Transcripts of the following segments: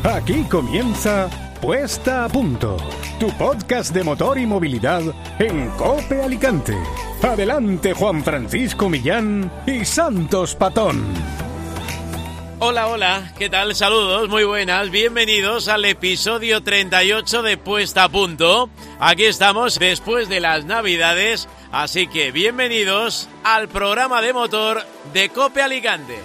Aquí comienza Puesta a Punto, tu podcast de motor y movilidad en COPE Alicante. Adelante, Juan Francisco Millán y Santos Patón. Hola, hola, ¿qué tal? Saludos, muy buenas, bienvenidos al episodio 38 de Puesta a Punto. Aquí estamos después de las Navidades, así que bienvenidos al programa de motor de COPE Alicante.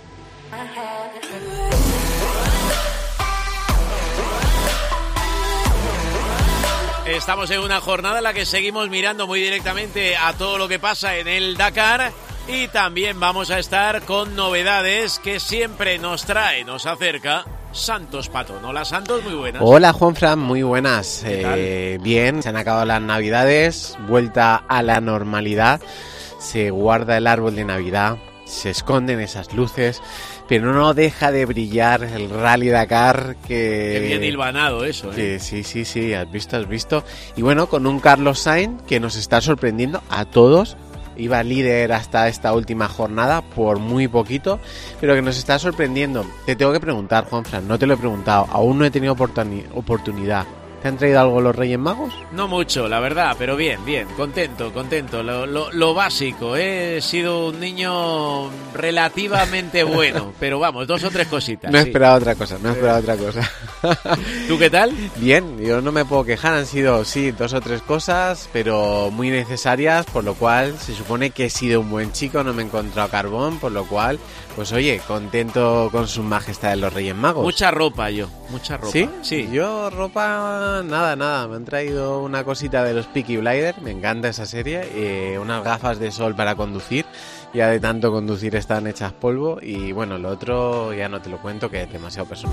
Estamos en una jornada en la que seguimos mirando muy directamente a todo lo que pasa en el Dakar y también vamos a estar con novedades que siempre nos acerca Santos Patón. Hola Santos, muy buenas. Hola Juanfran, muy buenas. Bien, se han acabado las Navidades, vuelta a la normalidad, se guarda el árbol de Navidad, se esconden esas luces, pero no deja de brillar el Rally Dakar que... Qué bien hilvanado eso, ¿eh? Sí, has visto. Y bueno, con un Carlos Sainz que nos está sorprendiendo a todos. Iba líder hasta esta última jornada por muy poquito, pero que nos está sorprendiendo. Te tengo que preguntar, Juanfran, no te lo he preguntado, aún no he tenido oportunidad. ¿Te han traído algo los Reyes Magos? No mucho, la verdad, pero bien, contento. Lo básico, he sido un niño relativamente bueno, pero vamos, 2 o 3 cositas. No he esperado otra cosa. ¿Tú qué tal? Bien, yo no me puedo quejar, han sido, 2 o 3 cosas, pero muy necesarias, por lo cual se supone que he sido un buen chico, no me he encontrado carbón, por lo cual, pues oye, contento con su majestad de los Reyes Magos. Mucha ropa. ¿Sí? Sí. Yo ropa... Nada, me han traído una cosita de los Peaky Blinders, me encanta esa serie, unas gafas de sol para conducir, ya de tanto conducir están hechas polvo, y bueno, lo otro ya no te lo cuento, que es demasiado personal.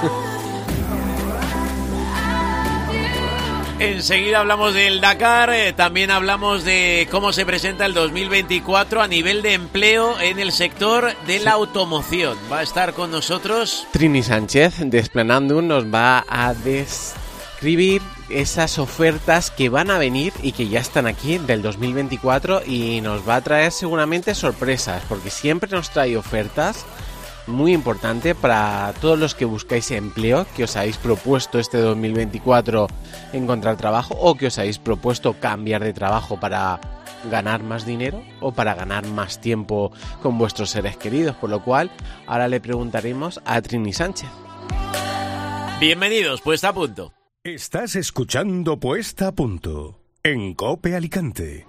Enseguida hablamos del Dakar, también hablamos de cómo se presenta el 2024 a nivel de empleo en el sector de la automoción. Va a estar con nosotros Trini Sánchez, de Esplanandum, nos va a describir esas ofertas que van a venir y que ya están aquí del 2024, y nos va a traer seguramente sorpresas, porque siempre nos trae ofertas muy importante para todos los que buscáis empleo, que os habéis propuesto este 2024 encontrar trabajo, o que os habéis propuesto cambiar de trabajo para ganar más dinero o para ganar más tiempo con vuestros seres queridos, por lo cual ahora le preguntaremos a Trini Sánchez. Bienvenidos, Puesta a Punto. Estás escuchando Puesta a Punto en COPE Alicante.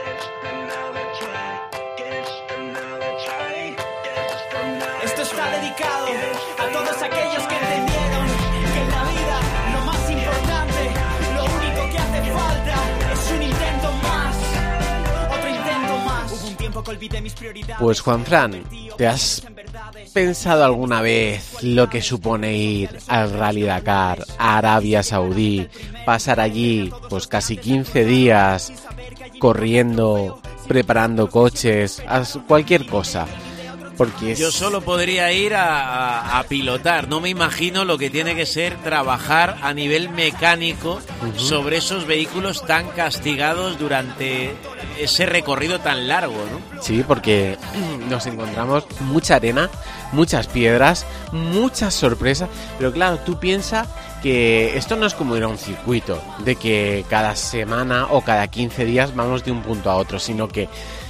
Esto está dedicado a todos aquellos que entendieron que en la vida lo más importante, lo único que hace falta es un intento más, otro intento más. Hubo un tiempo que olvidé mis prioridades. Pues Juanfran, ¿te has pensado alguna vez lo que supone ir al Rally Dakar, a Arabia Saudí, pasar allí pues casi 15 días corriendo, preparando coches, cualquier cosa? Porque yo solo podría ir a pilotar, no me imagino lo que tiene que ser trabajar a nivel mecánico sobre esos vehículos tan castigados durante ese recorrido tan largo, ¿no? Sí, porque nos encontramos mucha arena, muchas piedras, muchas sorpresas, pero claro, tú piensas que esto no es como ir a un circuito, de que cada semana o cada 15 días vamos de un punto a otro, sino que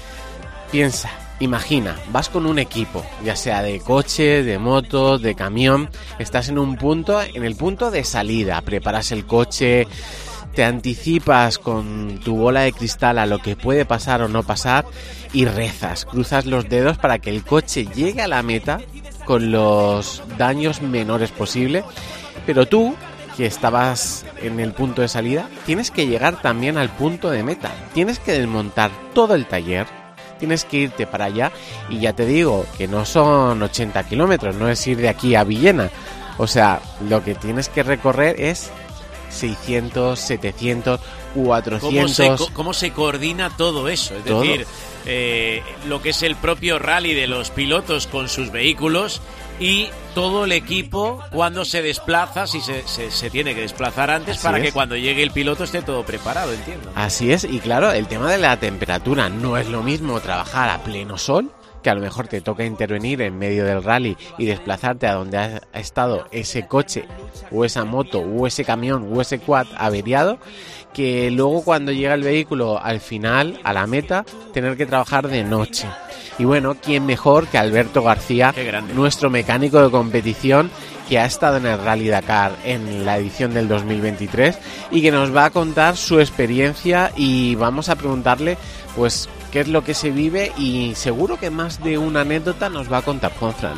imagina, vas con un equipo, ya sea de coche, de moto, de camión, estás en el punto de salida, preparas el coche, te anticipas con tu bola de cristal a lo que puede pasar o no pasar y rezas, cruzas los dedos para que el coche llegue a la meta con los daños menores posible, pero tú, que estabas en el punto de salida, tienes que llegar también al punto de meta, tienes que desmontar todo el taller, tienes que irte para allá, y ya te digo que no son 80 kilómetros, no es ir de aquí a Villena, o sea, lo que tienes que recorrer es 600, 700, 400... ¿Cómo se coordina todo eso? Es ¿Todo? decir, lo que es el propio rally de los pilotos con sus vehículos y todo el equipo cuando se desplaza, si se tiene que desplazar antes. Así para es. Que cuando llegue el piloto esté todo preparado, entiendo. Así es, y claro, el tema de la temperatura, no es lo mismo trabajar a pleno sol que a lo mejor te toca intervenir en medio del rally y desplazarte a donde ha estado ese coche o esa moto o ese camión o ese quad averiado, que luego cuando llega el vehículo al final, a la meta, tener que trabajar de noche. Y bueno, ¿quién mejor que Alberto García, nuestro mecánico de competición, que ha estado en el Rally Dakar en la edición del 2023 y que nos va a contar su experiencia, y vamos a preguntarle pues qué es lo que se vive, y seguro que más de una anécdota nos va a contar Juanfran.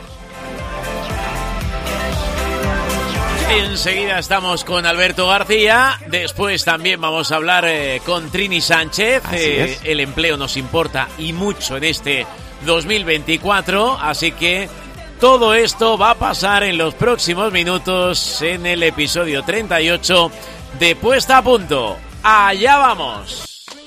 Enseguida estamos con Alberto García, después también vamos a hablar con Trini Sánchez. El empleo nos importa y mucho en este 2024, así que todo esto va a pasar en los próximos minutos en el episodio 38 de Puesta a Punto. ¡Allá vamos!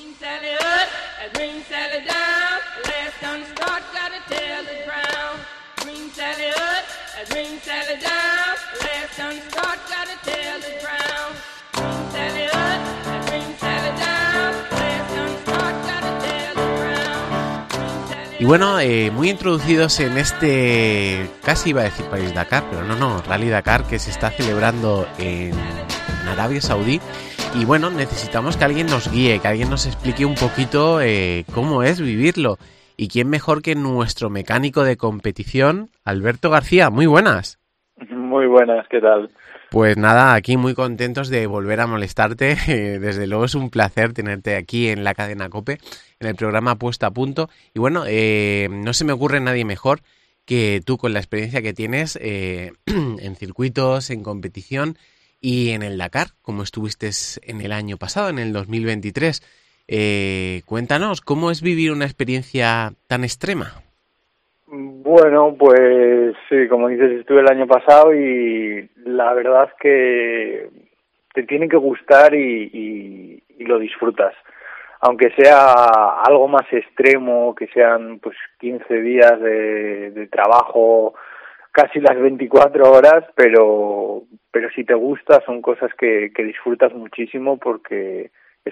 Y bueno, muy introducidos en este, casi iba a decir País Dakar, pero no, Rally Dakar, que se está celebrando en Arabia Saudí. Y bueno, necesitamos que alguien nos guíe, que alguien nos explique un poquito cómo es vivirlo. Y quién mejor que nuestro mecánico de competición, Alberto García. Muy buenas. Muy buenas, ¿qué tal? Pues nada, aquí muy contentos de volver a molestarte. Desde luego es un placer tenerte aquí en la cadena COPE, en el programa Puesta a Punto. Y bueno, no se me ocurre nadie mejor que tú, con la experiencia que tienes en circuitos, en competición y en el Dakar, como estuviste en el año pasado, en el 2023. Cuéntanos, ¿cómo es vivir una experiencia tan extrema? Bueno, pues sí, como dices, estuve el año pasado y la verdad que te tiene que gustar y lo disfrutas. Aunque sea algo más extremo, que sean pues 15 días de trabajo, casi las 24 horas, pero si te gusta son cosas que disfrutas muchísimo, porque es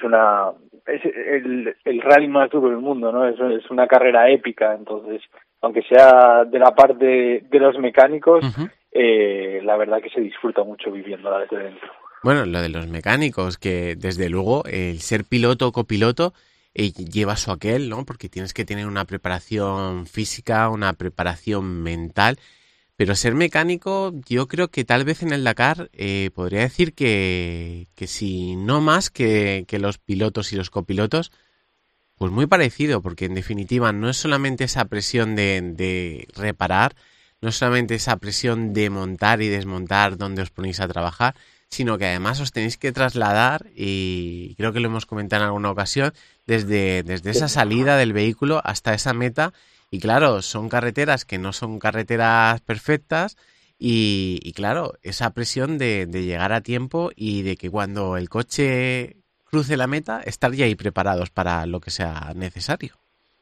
el rally más duro del mundo, ¿no? Es una carrera épica, entonces, aunque sea de la parte de los mecánicos, la verdad que se disfruta mucho viviéndola desde dentro. Bueno, lo de los mecánicos, que desde luego el ser piloto o copiloto lleva su aquel, ¿no? Porque tienes que tener una preparación física, una preparación mental. Pero ser mecánico, yo creo que tal vez en el Dakar podría decir que si no más que los pilotos y los copilotos, pues muy parecido, porque en definitiva no es solamente esa presión de reparar, no es solamente esa presión de montar y desmontar donde os ponéis a trabajar, sino que además os tenéis que trasladar, y creo que lo hemos comentado en alguna ocasión, desde esa salida del vehículo hasta esa meta. Y claro, son carreteras que no son carreteras perfectas y claro, esa presión de llegar a tiempo y de que cuando el coche cruce la meta, estar ya ahí preparados para lo que sea necesario.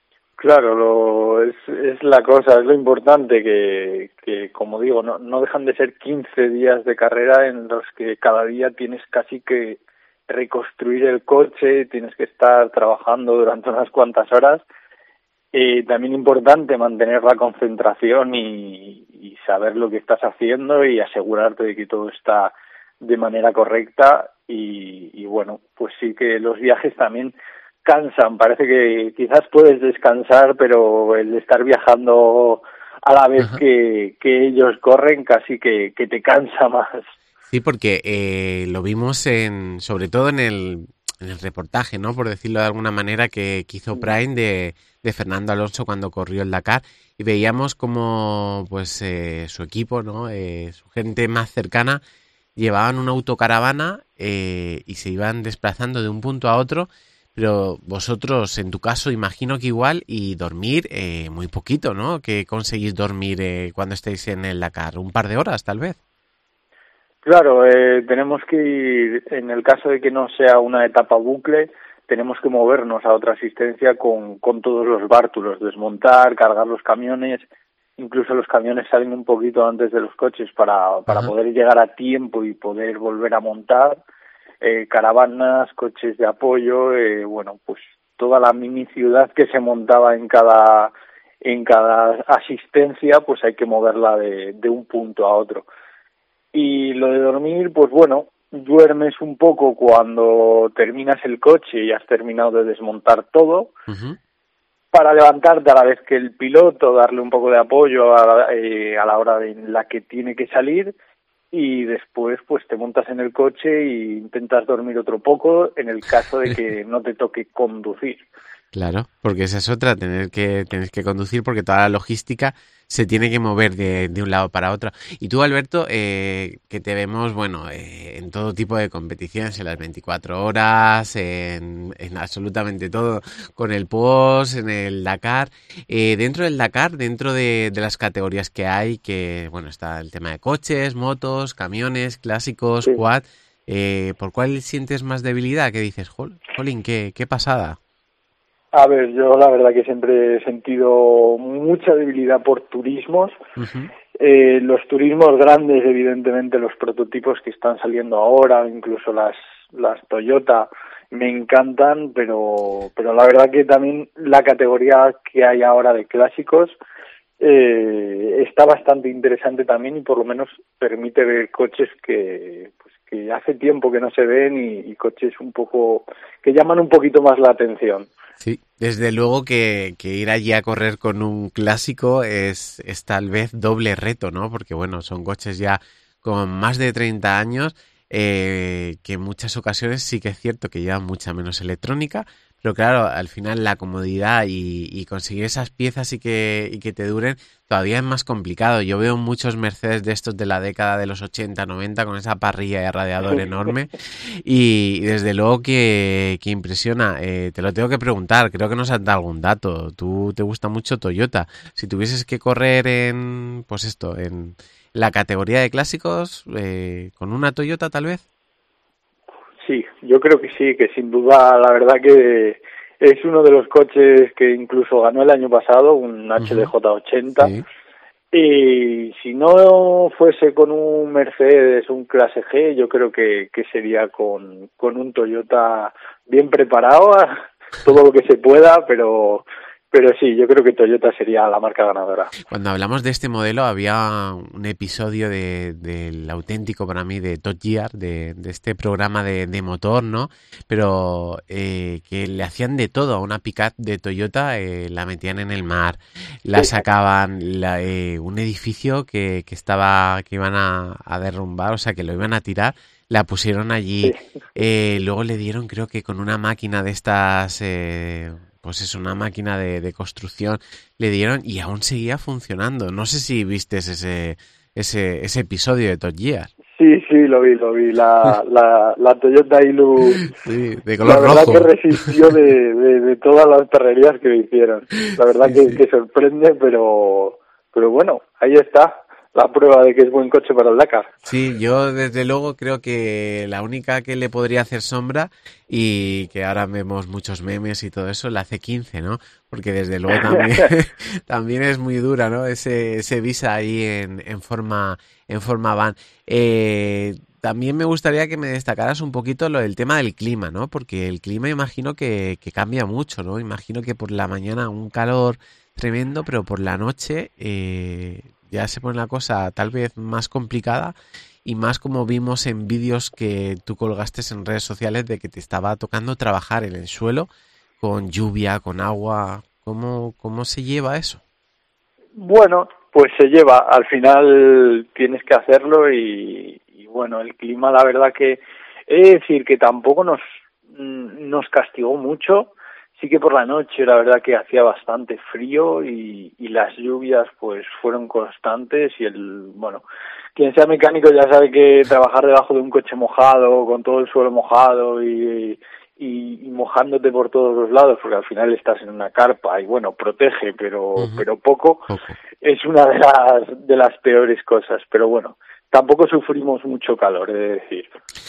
Claro, es la cosa, es lo importante, que como digo, no dejan de ser 15 días de carrera en los que cada día tienes casi que reconstruir el coche, tienes que estar trabajando durante unas cuantas horas. También importante mantener la concentración y saber lo que estás haciendo y asegurarte de que todo está de manera correcta. Y bueno, pues sí que los viajes también cansan. Parece que quizás puedes descansar, pero el estar viajando a la vez que ellos corren casi que te cansa más. Sí, porque lo vimos sobre todo en el reportaje, ¿no? Por decirlo de alguna manera, que hizo Prime de Fernando Alonso cuando corrió el Dakar, y veíamos como pues su equipo, ¿no? Su gente más cercana llevaban una autocaravana y se iban desplazando de un punto a otro, pero vosotros, en tu caso, imagino que igual, y dormir muy poquito, ¿no? ¿Qué conseguís dormir cuando estáis en el Dakar? ¿Un par de horas, tal vez? Claro, tenemos que ir, en el caso de que no sea una etapa bucle, tenemos que movernos a otra asistencia con todos los bártulos, desmontar, cargar los camiones, incluso los camiones salen un poquito antes de los coches para poder llegar a tiempo y poder volver a montar, caravanas, coches de apoyo, bueno, pues toda la mini ciudad que se montaba en cada en cada asistencia pues hay que moverla de un punto a otro. Y lo de dormir, pues bueno, duermes un poco cuando terminas el coche y has terminado de desmontar todo, para levantarte a la vez que el piloto, darle un poco de apoyo a la hora en la que tiene que salir, y después pues te montas en el coche e intentas dormir otro poco en el caso de que no te toque conducir. Claro, porque esa es otra, tener que conducir, porque toda la logística se tiene que mover de un lado para otro. Y tú, Alberto, que te vemos, bueno, en todo tipo de competiciones, en las 24 horas, en absolutamente todo, con el post, en el Dakar. Dentro del Dakar, dentro de las categorías que hay, que bueno, está el tema de coches, motos, camiones, clásicos, Sí. quad. ¿Por cuál sientes más debilidad? ¿Qué dices? Jolín, qué pasada. A ver, yo la verdad que siempre he sentido mucha debilidad por turismos. Los turismos grandes, evidentemente, los prototipos que están saliendo ahora, incluso las Toyota, me encantan, pero la verdad que también la categoría que hay ahora de clásicos está bastante interesante también, y por lo menos permite ver coches que hace tiempo que no se ven, y coches un poco que llaman un poquito más la atención. Sí, desde luego que ir allí a correr con un clásico es tal vez doble reto, ¿no? Porque bueno, son coches ya con más de 30 años, que en muchas ocasiones sí que es cierto que llevan mucha menos electrónica, pero claro, al final la comodidad y conseguir esas piezas y que te duren todavía es más complicado. Yo veo muchos Mercedes de estos de la década de los 80, 90 con esa parrilla de radiador enorme, y desde luego que impresiona. Te lo tengo que preguntar, creo que nos has dado algún dato. Tú te gusta mucho Toyota. Si tuvieses que correr en la categoría de clásicos, con una Toyota tal vez. Sí, yo creo que sí, que sin duda, la verdad que es uno de los coches que incluso ganó el año pasado, un HDJ80, Sí. y si no fuese con un Mercedes, un clase G, yo creo que sería con un Toyota bien preparado, todo lo que se pueda, pero sí, yo creo que Toyota sería la marca ganadora. Cuando hablamos de este modelo había un episodio del auténtico para mí de Top Gear, de este programa de motor, ¿no? Pero que le hacían de todo a una pick-up de Toyota, la metían en el mar, la sacaban, un edificio que iban a derrumbar, o sea, que lo iban a tirar, la pusieron allí, luego le dieron, creo que con una máquina de estas... pues es una máquina de construcción, le dieron y aún seguía funcionando. No sé si viste ese episodio de Top Gear. Sí, lo vi, la Toyota Hilux, Sí, de color la verdad rojo. que resistió de todas las perrerías que hicieron. La verdad que sorprende, pero bueno, ahí está la prueba de que es buen coche para el Dakar. Sí, yo desde luego creo que la única que le podría hacer sombra, y que ahora vemos muchos memes y todo eso, la C15, ¿no? Porque desde luego también es muy dura, ¿no? Ese Visa ahí en forma van. También me gustaría que me destacaras un poquito lo del tema del clima, ¿no? Porque el clima imagino que cambia mucho, ¿no? Imagino que por la mañana un calor tremendo, pero por la noche ya se pone la cosa tal vez más complicada, y más como vimos en vídeos que tú colgaste en redes sociales de que te estaba tocando trabajar en el suelo con lluvia, con agua. ¿Cómo se lleva eso? Bueno, pues se lleva, al final tienes que hacerlo, y bueno, el clima, la verdad que he de decir que tampoco nos castigó mucho. Sí que por la noche la verdad que hacía bastante frío, y las lluvias pues fueron constantes, y bueno, quien sea mecánico ya sabe que trabajar debajo de un coche mojado, con todo el suelo mojado y mojándote por todos los lados, porque al final estás en una carpa y bueno, protege, pero poco, es una de las peores cosas, pero bueno, tampoco sufrimos mucho calor, he de decir.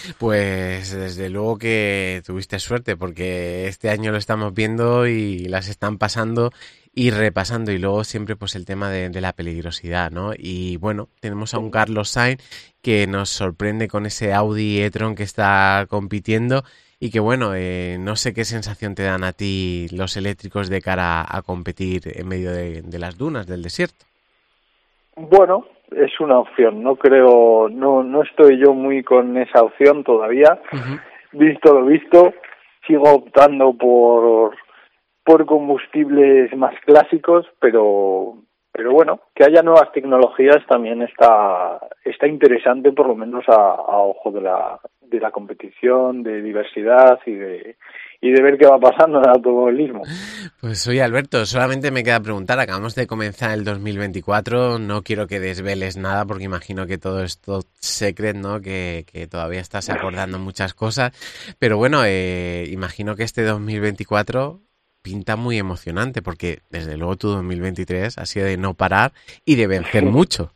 Pues desde luego que tuviste suerte, porque este año lo estamos viendo y las están pasando, y repasando, y luego siempre pues el tema de la peligrosidad, ¿no? Y bueno, tenemos a un Carlos Sainz que nos sorprende con ese Audi e-tron que está compitiendo y que bueno, no sé qué sensación te dan a ti los eléctricos de cara a competir en medio de las dunas del desierto. Bueno, es una opción, no estoy yo muy con esa opción todavía. Uh-huh. Visto lo visto, sigo optando por combustibles más clásicos, pero bueno, que haya nuevas tecnologías también está interesante, por lo menos a ojo de la competición, de diversidad y de ver qué va pasando en el automovilismo. Pues oye, Alberto, solamente me queda preguntar, acabamos de comenzar el 2024, no quiero que desveles nada porque imagino que todo esto es secret, ¿no? Que todavía estás acordando muchas cosas, pero bueno, imagino que este 2024 pinta muy emocionante porque desde luego tu 2023 ha sido de no parar y de vencer mucho.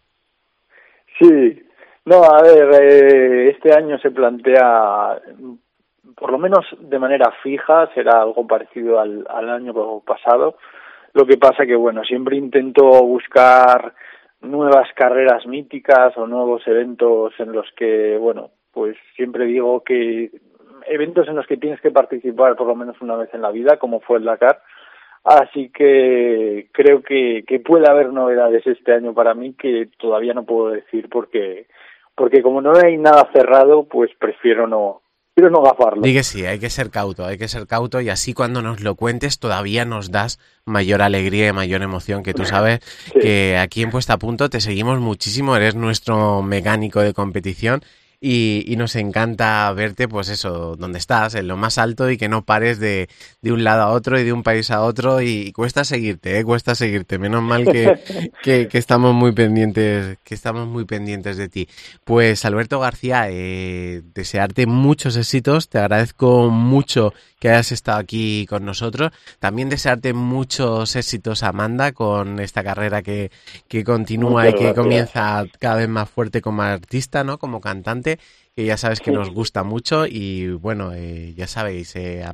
Sí, no, a ver, este año se plantea, por lo menos de manera fija, será algo parecido al año pasado. Lo que pasa que, bueno, siempre intento buscar nuevas carreras míticas o nuevos eventos en los que, bueno, pues siempre digo que eventos en los que tienes que participar por lo menos una vez en la vida, como fue el Dakar. Así que creo que puede haber novedades este año para mí que todavía no puedo decir porque como no hay nada cerrado, pues prefiero no gafarlo. Digue sí, hay que ser cauto y así cuando nos lo cuentes todavía nos das mayor alegría y mayor emoción, que tú sabes sí. Que aquí en Puesta a Punto te seguimos muchísimo, eres nuestro mecánico de competición y nos encanta verte, pues eso, donde estás, en lo más alto y que no pares de un lado a otro y de un país a otro y cuesta seguirte, menos mal que estamos muy pendientes, de ti. Pues Alberto García, desearte muchos éxitos, te agradezco mucho que hayas estado aquí con nosotros, también desearte muchos éxitos, Amanda, con esta carrera que continúa muchas y que gracias. Comienza cada vez más fuerte como artista, ¿no? Como cantante, que ya sabes que nos gusta mucho y bueno, ya sabéis,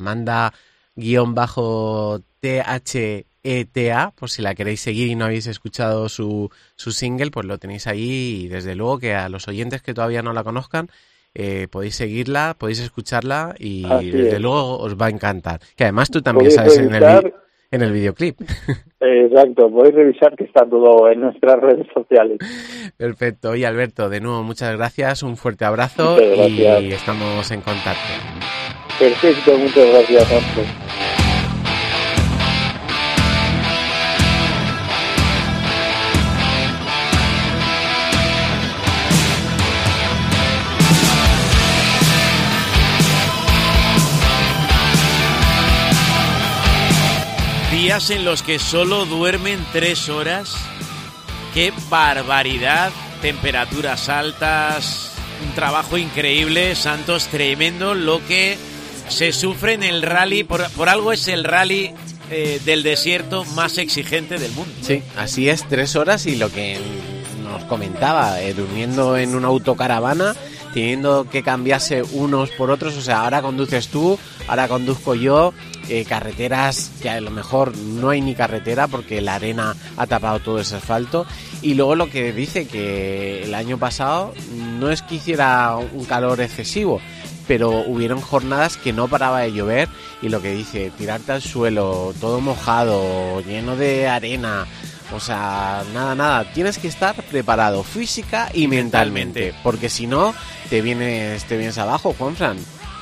Amanda-THETA, por si la queréis seguir y no habéis escuchado su single, pues lo tenéis ahí y desde luego que a los oyentes que todavía no la conozcan, podéis seguirla, podéis escucharla y así desde luego os va a encantar. Que además tú también sabes en el videoclip. Exacto, podéis revisar que está todo en nuestras redes sociales. Perfecto. Oye, Alberto, de nuevo muchas gracias, un fuerte abrazo y estamos en contacto. Perfecto, muchas gracias, Santos. Días en los que solo duermen 3 horas. ¡Qué barbaridad! Temperaturas altas, un trabajo increíble, Santos, tremendo lo que se sufre en el rally. Por algo es el rally del desierto más exigente del mundo. Sí, así es, 3 horas y lo que nos comentaba, durmiendo en una autocaravana, teniendo que cambiarse unos por otros, o sea, ahora conduces tú, ahora conduzco yo, carreteras que a lo mejor no hay ni carretera porque la arena ha tapado todo ese asfalto. Y luego lo que dice que el año pasado no es que hiciera un calor excesivo, pero hubieron jornadas que no paraba de llover y lo que dice, tirarte al suelo, todo mojado, lleno de arena. O sea, nada, tienes que estar preparado física y mentalmente, porque si no, te vienes abajo, Juanfran.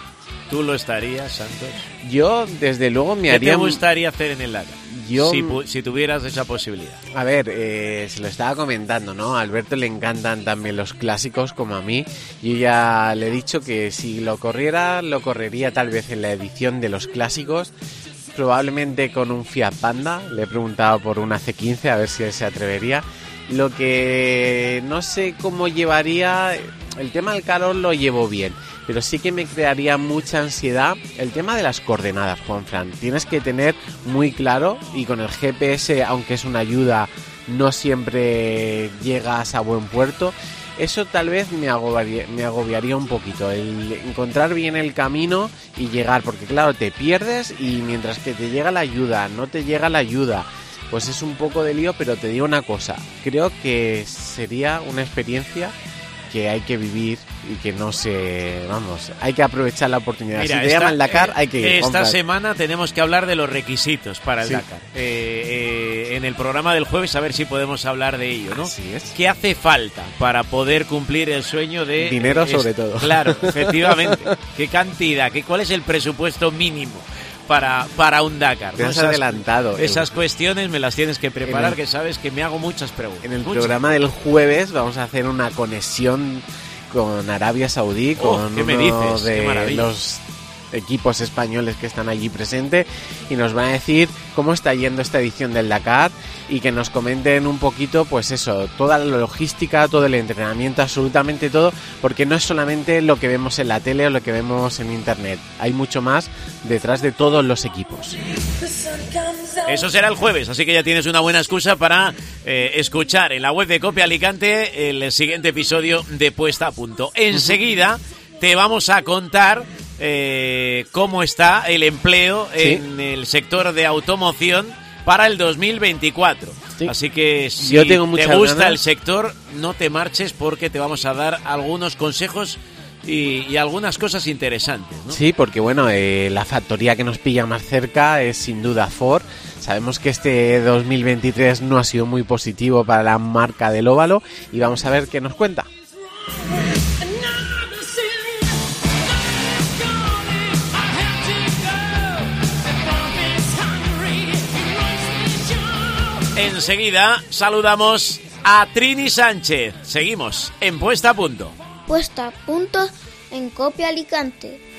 ¿Tú lo estarías, Santos? Yo, desde luego, me haría... ¿Qué te gustaría hacer en el Dakar? Si tuvieras esa posibilidad. A ver, se lo estaba comentando, ¿no? A Alberto le encantan también los clásicos, como a mí. Yo ya le he dicho que si lo correría tal vez en la edición de los clásicos, probablemente con un Fiat Panda. Le he preguntado por una C15 a ver si él se atrevería. Lo que no sé cómo llevaría, el tema del calor lo llevo bien, pero sí que me crearía mucha ansiedad el tema de las coordenadas, Juanfran. Tienes que tener muy claro, y con el GPS, aunque es una ayuda, no siempre llegas a buen puerto. Eso tal vez me agobiaría un poquito, el encontrar bien el camino y llegar, porque claro, te pierdes y mientras que te llega la ayuda, no te llega la ayuda, pues es un poco de lío, pero te digo una cosa, creo que sería una experiencia que hay que vivir y que no se... Vamos, hay que aprovechar la oportunidad. Mira, si te llaman Dakar, hay que ir. Esta semana tenemos que hablar de los requisitos para el Dakar. En el programa del jueves a ver si podemos hablar de ello, ¿no? Así es. ¿Qué hace falta para poder cumplir el sueño de... Dinero sobre todo. Claro, efectivamente. ¿Qué cantidad? ¿Cuál es el presupuesto mínimo para un Dakar? Te has adelantado. Esas cuestiones me las tienes que preparar, que sabes que me hago muchas preguntas. En el programa del jueves vamos a hacer una conexión con Arabia Saudí, con ¿qué me dices? de Qué maravilla. los equipos españoles que están allí presentes, y nos van a decir cómo está yendo esta edición del Dakar y que nos comenten un poquito, pues eso, toda la logística, todo el entrenamiento, absolutamente todo, porque no es solamente lo que vemos en la tele o lo que vemos en internet, hay mucho más detrás de todos los equipos. Eso será el jueves, así que ya tienes una buena excusa para escuchar en la web de Cope Alicante el siguiente episodio de Puesta a Punto. Enseguida te vamos a contar cómo está el empleo en el sector de automoción para el 2024. Sí. Así que si te gusta el sector, no te marches porque te vamos a dar algunos consejos y algunas cosas interesantes, ¿no? Sí, porque bueno, la factoría que nos pilla más cerca es sin duda Ford. Sabemos que este 2023 no ha sido muy positivo para la marca del óvalo y vamos a ver qué nos cuenta. Enseguida saludamos a Trini Sánchez. Seguimos en Puesta a Punto. Puesta a Punto en Cope Alicante.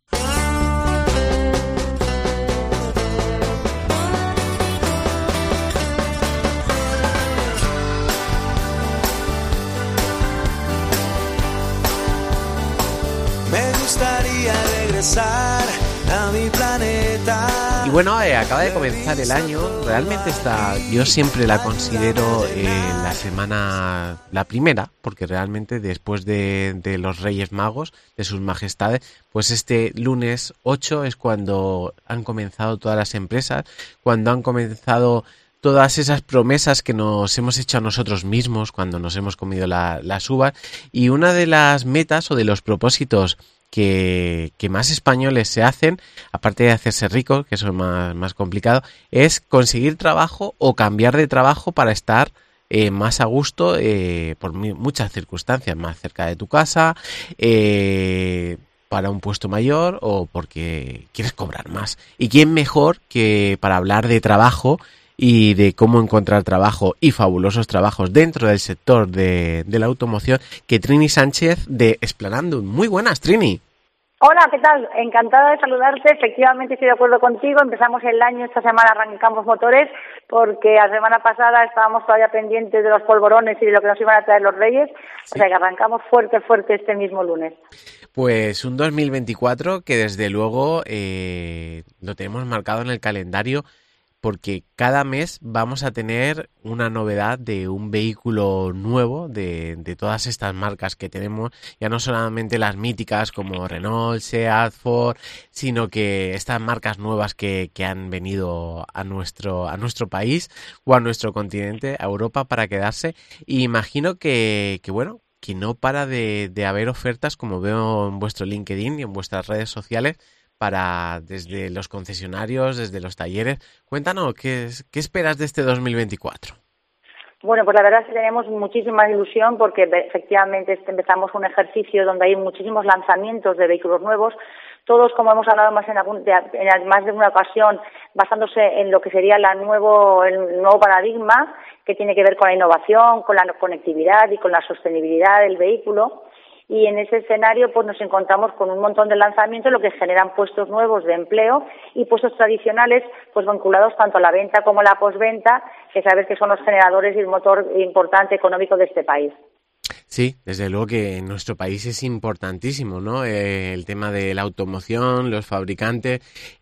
Me gustaría regresar a mi planeta. Y bueno, acaba de comenzar el año. Realmente yo siempre la considero la semana, la primera, porque realmente después de los Reyes Magos, de sus majestades, pues este lunes 8 es cuando han comenzado todas las empresas, cuando han comenzado todas esas promesas que nos hemos hecho a nosotros mismos cuando nos hemos comido las uvas. Y una de las metas o de los propósitos que más españoles se hacen, aparte de hacerse ricos, que eso es más complicado, es conseguir trabajo o cambiar de trabajo para estar más a gusto por muchas circunstancias, más cerca de tu casa, para un puesto mayor o porque quieres cobrar más. ¿Y quién mejor que para hablar de trabajo y de cómo encontrar trabajo y fabulosos trabajos dentro del sector de la automoción que Trini Sánchez de Esplanandum? Muy buenas, Trini. Hola, ¿qué tal? Encantada de saludarte. Efectivamente estoy de acuerdo contigo. Empezamos el año, esta semana arrancamos motores porque la semana pasada estábamos todavía pendientes de los polvorones y de lo que nos iban a traer los Reyes. Sí. O sea que arrancamos fuerte este mismo lunes. Pues un 2024 que desde luego lo tenemos marcado en el calendario, porque cada mes vamos a tener una novedad de un vehículo nuevo de todas estas marcas que tenemos, ya no solamente las míticas como Renault, Seat, Ford, sino que estas marcas nuevas que han venido a nuestro país o a nuestro continente, a Europa, para quedarse. Y imagino que no para de haber ofertas, como veo en vuestro LinkedIn y en vuestras redes sociales, desde los concesionarios, desde los talleres. Cuéntanos, ¿qué esperas de este 2024? Bueno, pues la verdad es que tenemos muchísima ilusión porque efectivamente empezamos un ejercicio donde hay muchísimos lanzamientos de vehículos nuevos, todos, como hemos hablado más en más de una ocasión, basándose en lo que sería el nuevo paradigma que tiene que ver con la innovación, con la conectividad y con la sostenibilidad del vehículo. Y en ese escenario pues nos encontramos con un montón de lanzamientos, lo que generan puestos nuevos de empleo y puestos tradicionales pues vinculados tanto a la venta como a la postventa, que sabes que son los generadores y el motor importante económico de este país. Sí, desde luego que en nuestro país es importantísimo, ¿no? El tema de la automoción, los fabricantes.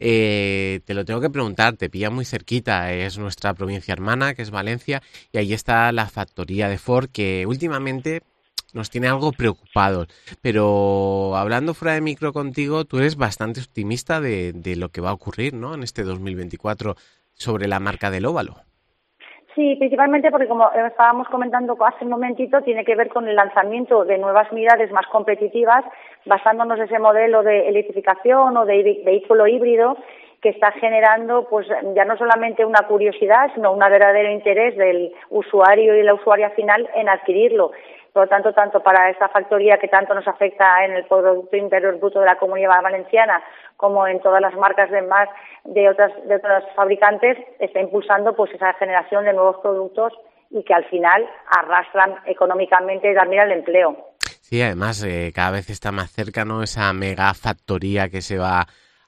Te lo tengo que preguntar, te pilla muy cerquita, es nuestra provincia hermana, que es Valencia, y ahí está la factoría de Ford, que últimamente nos tiene algo preocupados, pero hablando fuera de micro contigo, tú eres bastante optimista de lo que va a ocurrir, ¿no?, en este 2024 sobre la marca del óvalo. Sí, principalmente porque, como estábamos comentando hace un momentito, tiene que ver con el lanzamiento de nuevas unidades más competitivas, basándonos en ese modelo de electrificación o de vehículo híbrido que está generando, pues ya no solamente una curiosidad, sino un verdadero interés del usuario y la usuaria final en adquirirlo. Por lo tanto, tanto para esta factoría que tanto nos afecta en el Producto Interior Bruto de la Comunidad Valenciana como en todas las marcas de otras fabricantes, está impulsando pues esa generación de nuevos productos y que al final arrastran económicamente también al empleo. Sí, además cada vez está más cerca, ¿no?, esa mega factoría que se va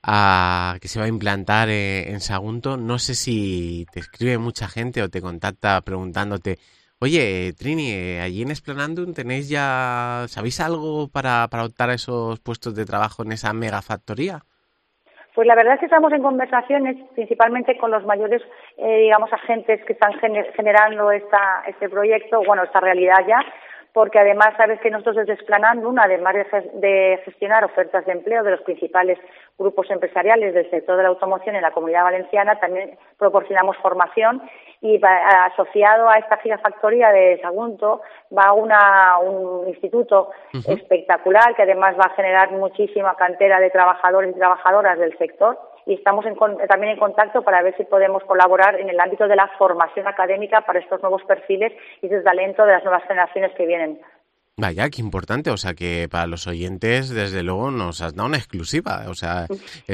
a implantar en Sagunto. No sé si te escribe mucha gente o te contacta preguntándote: oye, Trini, allí en Esplanandum ¿sabéis algo para optar a esos puestos de trabajo en esa mega factoría? Pues la verdad es que estamos en conversaciones principalmente con los mayores, agentes que están generando este proyecto, esta realidad ya, porque además sabes que nosotros desde Esplanandum, además de gestionar ofertas de empleo de los principales grupos empresariales del sector de la automoción en la Comunidad Valenciana, también proporcionamos formación y asociado a esta gigafactoría de Sagunto va un instituto espectacular que además va a generar muchísima cantera de trabajadores y trabajadoras del sector, y estamos también en contacto para ver si podemos colaborar en el ámbito de la formación académica para estos nuevos perfiles y del talento de las nuevas generaciones que vienen. Vaya, qué importante, o sea que para los oyentes desde luego nos has dado una exclusiva, o sea,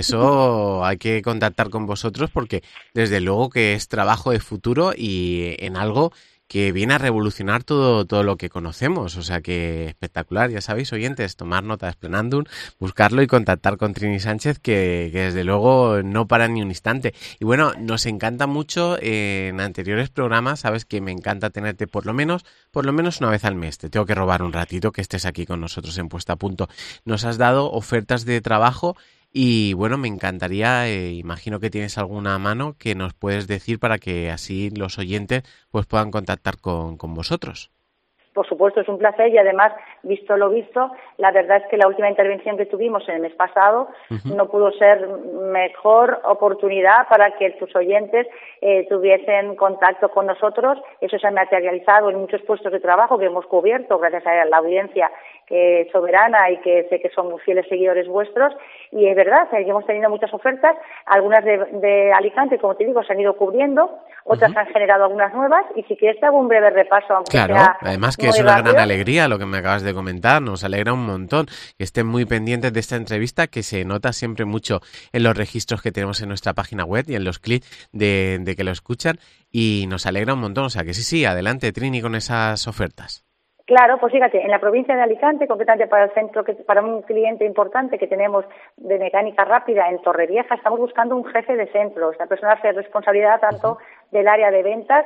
eso hay que contactar con vosotros porque desde luego que es trabajo de futuro y en algo que viene a revolucionar todo lo que conocemos, o sea que espectacular. Ya sabéis, oyentes, tomar nota de Esplanandum, buscarlo y contactar con Trini Sánchez, que desde luego no para ni un instante. Y bueno, nos encanta mucho en anteriores programas, sabes que me encanta tenerte por lo menos una vez al mes. Te tengo que robar un ratito que estés aquí con nosotros en Puesta a Punto. Nos has dado ofertas de trabajo y bueno, me encantaría, imagino que tienes alguna a mano que nos puedes decir para que así los oyentes pues puedan contactar con vosotros. Por supuesto, es un placer y además, visto lo visto, la verdad es que la última intervención que tuvimos en el mes pasado no pudo ser mejor oportunidad para que tus oyentes tuviesen contacto con nosotros. Eso se ha materializado en muchos puestos de trabajo que hemos cubierto gracias a la audiencia que soberana y que sé que son muy fieles seguidores vuestros, y es verdad, hemos tenido muchas ofertas, algunas de Alicante, como te digo, se han ido cubriendo, otras han generado algunas nuevas, y si quieres te hago un breve repaso, aunque sea además que es una gran alegría lo que me acabas de comentar, nos alegra un montón que estén muy pendientes de esta entrevista, que se nota siempre mucho en los registros que tenemos en nuestra página web y en los clics de que lo escuchan, y nos alegra un montón, o sea que sí, adelante Trini con esas ofertas. Claro, pues fíjate, en la provincia de Alicante, concretamente para el centro, para un cliente importante que tenemos de mecánica rápida en Torrevieja, estamos buscando un jefe de centro. Esta persona hace responsabilidad tanto del área de ventas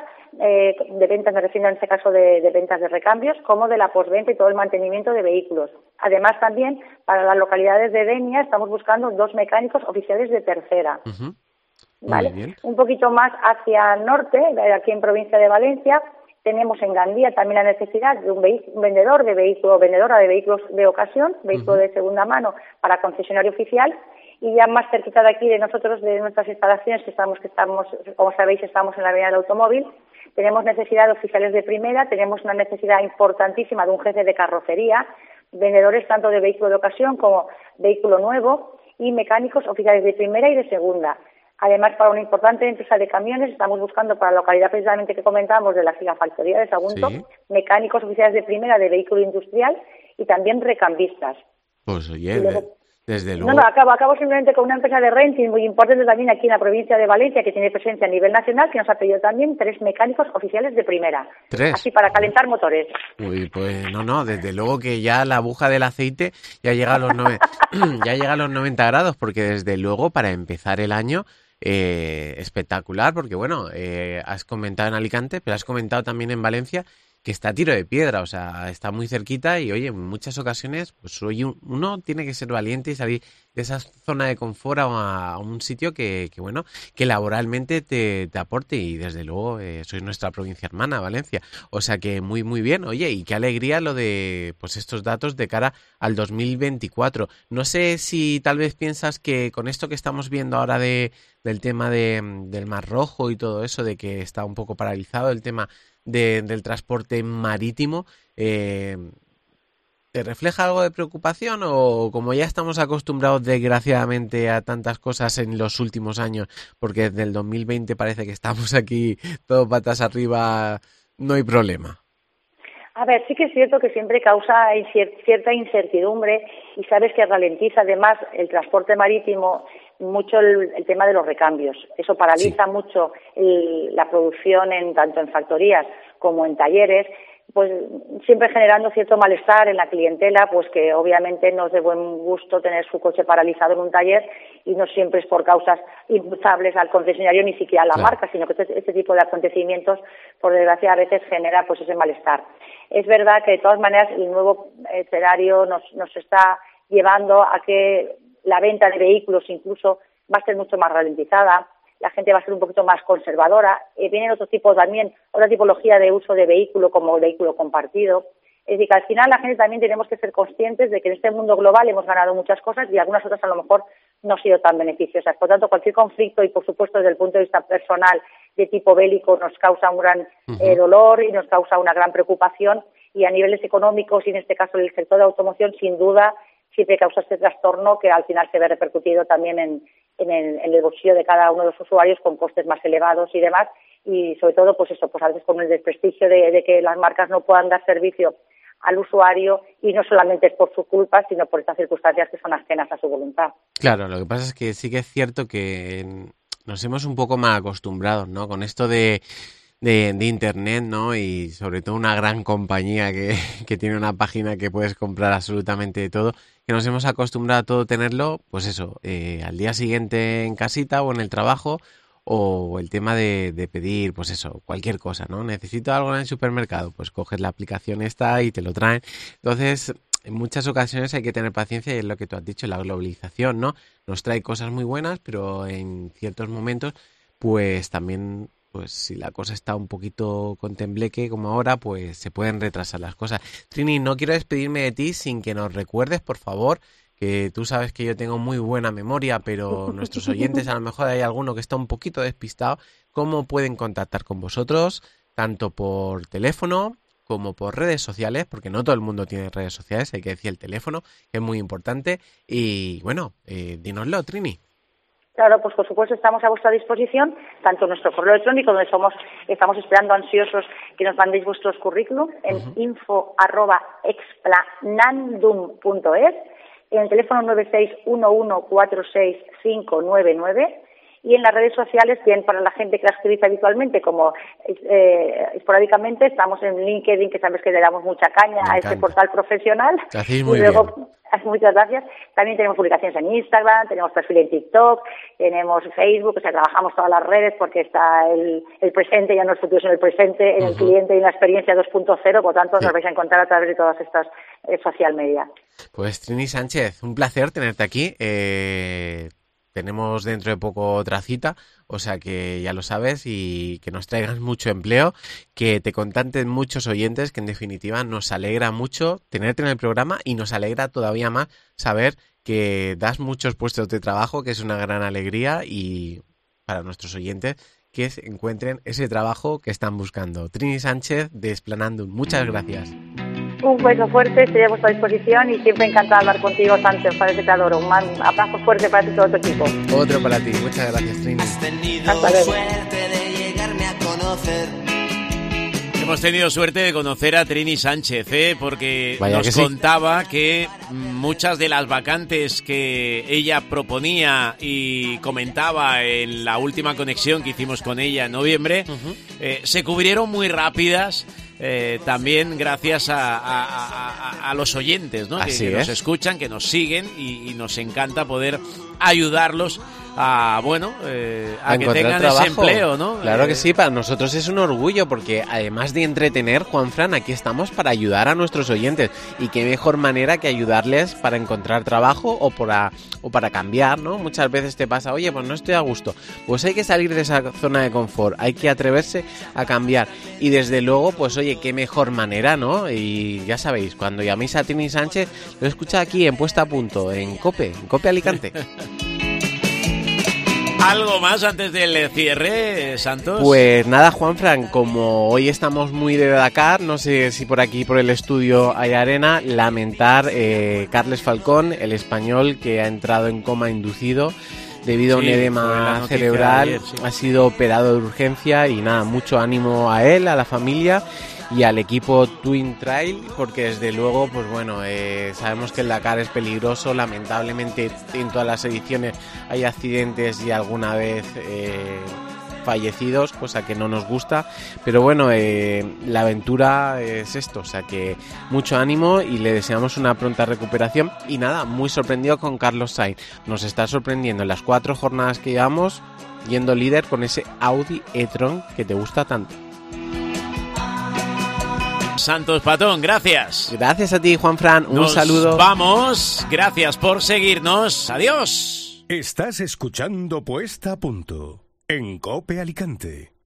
me refiero en este caso de ventas de recambios, como de la postventa y todo el mantenimiento de vehículos. Además, también para las localidades de Denia estamos buscando 2 mecánicos oficiales de tercera. ¿Vale? Un poquito más hacia el norte, aquí en provincia de Valencia, tenemos en Gandía también la necesidad de un vendedora de vehículos de ocasión, vehículos de segunda mano para concesionario oficial, y ya más cerquita de aquí de nosotros, de nuestras instalaciones, que estamos, como sabéis, estamos en la Avenida del Automóvil, tenemos necesidad de oficiales de primera, tenemos una necesidad importantísima de un jefe de carrocería, vendedores tanto de vehículo de ocasión como vehículo nuevo, y mecánicos oficiales de primera y de segunda. Además, para una importante empresa de camiones, estamos buscando para la localidad precisamente que comentamos de la gigafactoría de Sagunto, mecánicos oficiales de primera de vehículo industrial y también recambistas. Pues oye, desde luego. No, acabo simplemente con una empresa de renting muy importante también aquí en la provincia de Valencia, que tiene presencia a nivel nacional, que nos ha pedido también 3 mecánicos oficiales de primera. 3. Así para calentar motores. Uy, pues no, desde luego que ya la aguja del aceite ya llega a los 90 grados, porque desde luego para empezar el año espectacular, porque bueno, has comentado en Alicante, pero has comentado también en Valencia, está a tiro de piedra, o sea, está muy cerquita y, oye, en muchas ocasiones, pues uno tiene que ser valiente y salir de esa zona de confort a un sitio que laboralmente te aporte, y desde luego sois nuestra provincia hermana, Valencia. O sea que muy, muy bien. Oye, y qué alegría lo de pues estos datos de cara al 2024. No sé si tal vez piensas que con esto que estamos viendo ahora del tema del Mar Rojo y todo eso, de que está un poco paralizado el tema del transporte marítimo, ¿te refleja algo de preocupación, o como ya estamos acostumbrados desgraciadamente a tantas cosas en los últimos años, porque desde el 2020 parece que estamos aquí todo patas arriba, no hay problema? A ver, sí que es cierto que siempre causa cierta incertidumbre, y sabes que ralentiza además el transporte marítimo mucho el tema de los recambios. Eso paraliza mucho la producción tanto en factorías como en talleres, pues siempre generando cierto malestar en la clientela, pues que obviamente no es de buen gusto tener su coche paralizado en un taller, y no siempre es por causas imputables al concesionario ni siquiera a la marca, sino que este tipo de acontecimientos, por desgracia, a veces genera pues ese malestar. Es verdad que de todas maneras el nuevo escenario nos está llevando a que la venta de vehículos incluso va a ser mucho más ralentizada, la gente va a ser un poquito más conservadora, vienen otros tipos también, otra tipología de uso de vehículo como el vehículo compartido. Es decir, que al final la gente también tenemos que ser conscientes de que en este mundo global hemos ganado muchas cosas y algunas otras a lo mejor no han sido tan beneficiosas. Por tanto, cualquier conflicto, y por supuesto desde el punto de vista personal de tipo bélico, nos causa un gran dolor y nos causa una gran preocupación, y a niveles económicos, y en este caso el sector de automoción, sin duda siempre causa este trastorno que al final se ve repercutido también en el bolsillo de cada uno de los usuarios, con costes más elevados y demás, y sobre todo pues eso, pues a veces con el desprestigio de que las marcas no puedan dar servicio al usuario, y no solamente es por su culpa, sino por estas circunstancias que son ajenas a su voluntad. Claro, lo que pasa es que sí que es cierto que nos hemos un poco mal acostumbrados, ¿no? Con esto de internet, ¿no? Y sobre todo una gran compañía que tiene una página que puedes comprar absolutamente de todo, que nos hemos acostumbrado a todo tenerlo, pues eso, al día siguiente en casita o en el trabajo, o el tema de pedir, pues eso, cualquier cosa, ¿no? Necesito algo en el supermercado, pues coges la aplicación esta y te lo traen. Entonces, en muchas ocasiones hay que tener paciencia, y es lo que tú has dicho, la globalización, ¿no? Nos trae cosas muy buenas, pero en ciertos momentos, pues también, pues si la cosa está un poquito con tembleque como ahora, pues se pueden retrasar las cosas. Trini, no quiero despedirme de ti sin que nos recuerdes, por favor, que tú sabes que yo tengo muy buena memoria, pero nuestros oyentes, a lo mejor hay alguno que está un poquito despistado, cómo pueden contactar con vosotros, tanto por teléfono como por redes sociales, porque no todo el mundo tiene redes sociales, hay que decir el teléfono, que es muy importante. Y bueno, dínoslo, Trini. Claro, pues por supuesto estamos a vuestra disposición, tanto en nuestro correo electrónico, donde estamos esperando ansiosos que nos mandéis vuestros currículum, en info@explanandum.es, en el teléfono 961146599, y en las redes sociales, bien para la gente que las utiliza habitualmente como esporádicamente, estamos en LinkedIn, que sabes que le damos mucha caña a este portal profesional. Hacéis muy y luego, bien. Muchas gracias. También tenemos publicaciones en Instagram, tenemos perfil en TikTok, tenemos Facebook, o sea, trabajamos todas las redes, porque está el presente, ya no el futuro, sino el presente en el cliente y en la experiencia 2.0, por tanto nos vais a encontrar a través de todas estas social media. Pues Trini Sánchez, un placer tenerte aquí. Tenemos dentro de poco otra cita, o sea que ya lo sabes, y que nos traigas mucho empleo, que te contacten muchos oyentes, que en definitiva nos alegra mucho tenerte en el programa, y nos alegra todavía más saber que das muchos puestos de trabajo, que es una gran alegría, y para nuestros oyentes que encuentren ese trabajo que están buscando. Trini Sánchez de Explanandum, muchas gracias. Un beso fuerte, estoy a vuestra disposición, y siempre encantada de hablar contigo, Sánchez, parece que te adoro. Un abrazo fuerte para ti y todo tu equipo. Otro para ti, muchas gracias, Trini. Has tenido suerte de llegarme a conocer. Hemos tenido suerte de conocer a Trini Sánchez, porque Vaya nos que sí. contaba que muchas de las vacantes que ella proponía y comentaba en la última conexión que hicimos con ella en noviembre, se cubrieron muy rápidas. También gracias a los oyentes, ¿no? que nos escuchan, que nos siguen, y nos encanta poder ayudarlos a que tengan trabajo. ese empleo, ¿no? Claro que sí, para nosotros es un orgullo porque además de entretener, Juanfran, aquí estamos para ayudar a nuestros oyentes y qué mejor manera que ayudarles para encontrar trabajo o para cambiar, ¿no? Muchas veces te pasa, oye, pues no estoy a gusto, pues hay que salir de esa zona de confort, hay que atreverse a cambiar y desde luego, pues oye, qué mejor manera, ¿no? Y ya sabéis, cuando llaméis a Trini Sánchez, lo escucha aquí en Puesta a Punto, en Cope Alicante. ¿Algo más antes del cierre, Santos? Pues nada, Juanfran, como hoy estamos muy de Dakar, no sé si por aquí, por el estudio, hay arena, lamentar Carles Falcón, el español que ha entrado en coma inducido debido a un edema cerebral, ayer, sí. Ha sido operado de urgencia y nada, mucho ánimo a él, a la familia y al equipo Twin Trail, porque desde luego, pues bueno, sabemos que el Dakar es peligroso, lamentablemente en todas las ediciones hay accidentes y alguna vez fallecidos, cosa que no nos gusta, pero bueno, la aventura es esto, o sea que mucho ánimo y le deseamos una pronta recuperación y nada, muy sorprendido con Carlos Sainz, nos está sorprendiendo en las 4 jornadas que llevamos yendo líder con ese Audi e-tron que te gusta tanto. Santos Patón, gracias. Gracias a ti, Juanfran, un saludo. Vamos, gracias por seguirnos, adiós. Estás escuchando Puesta a Punto en COPE Alicante.